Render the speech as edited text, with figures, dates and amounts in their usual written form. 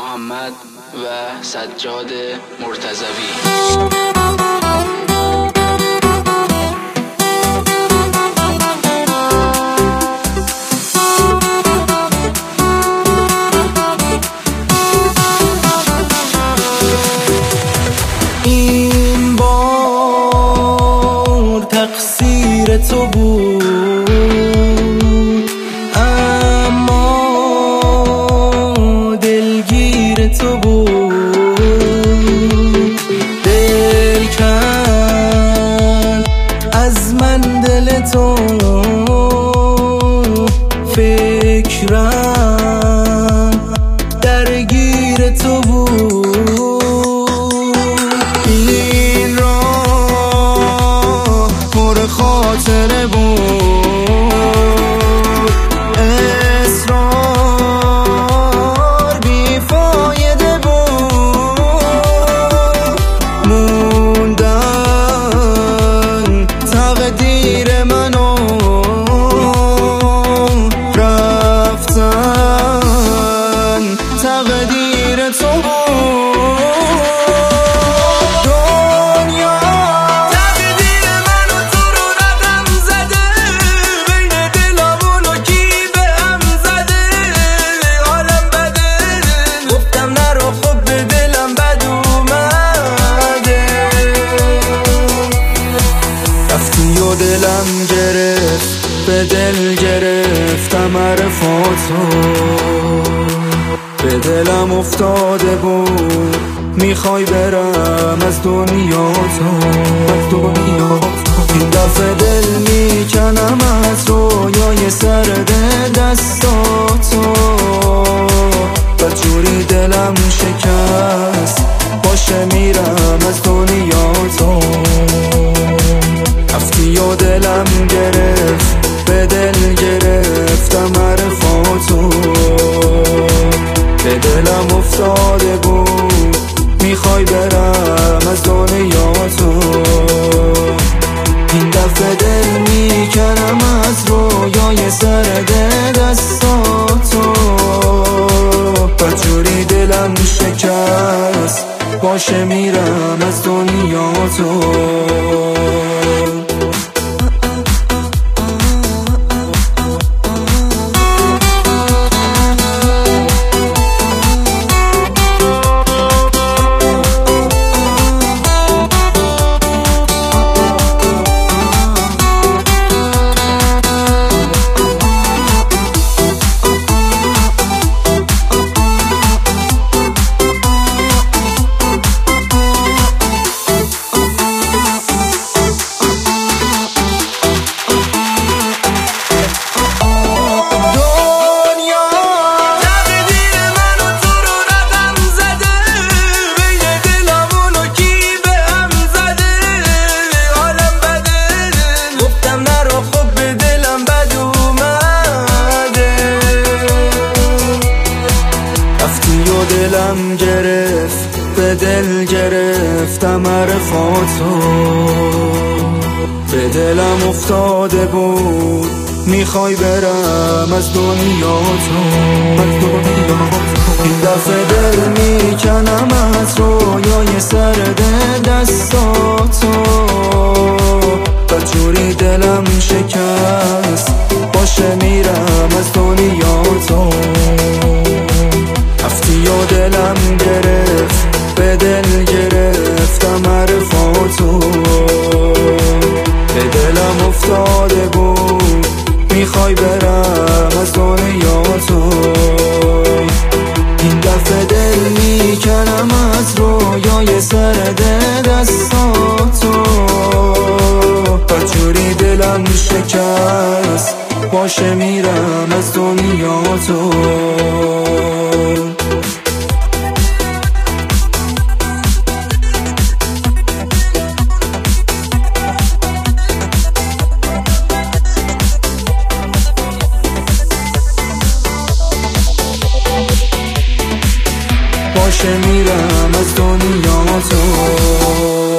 محمد و سجاد مرتضوی. این بار تقصیر تو بود، اما دلگیر تو بود. دل کن از من دل تو، فکرم درگیر تو بود. این راه پر خاطره بود، اصرار بیفایده بود. موندن تقدیر منو، رفتن تقدیر تو بود. دلم گرفت، به دل گرفتم عرفاتو، به دلم افتاده بود میخوای برم از دنیا تو. این دفعه دل میکنم از رویای سرد دستاتو، بدجوری دلم شکست، باشه میرم از دنیا تو. رفتی و دلم گرفت، به دل گرفتم عرفاتو، به دلم افتاده بود میخوای برم از دنیا تو. این دفعه دل میکنم از رویای سرد دستاتو، بدجوری دلم شکست، باشه میرم از دنیا تو. دلم گرفت، به دل گرفتم عرفاتو، به دلم افتاده بود میخوای برم از دنیا تو. این دفعه دل میکنم از رویای سرد دستاتو، بدجوری دلم شکست، باشه میرم از دنیا تو. رفتی و دلم گرفت، به دل گرفتم عرفاتو، به دلم افتاده بود میخوای برم از دنیا تو. این دفعه دل میکنم از رویای سرد دستاتو، بدجوری دلم شکست، باشه میرم از دنیا تو. باشه میرم از دنیا تو.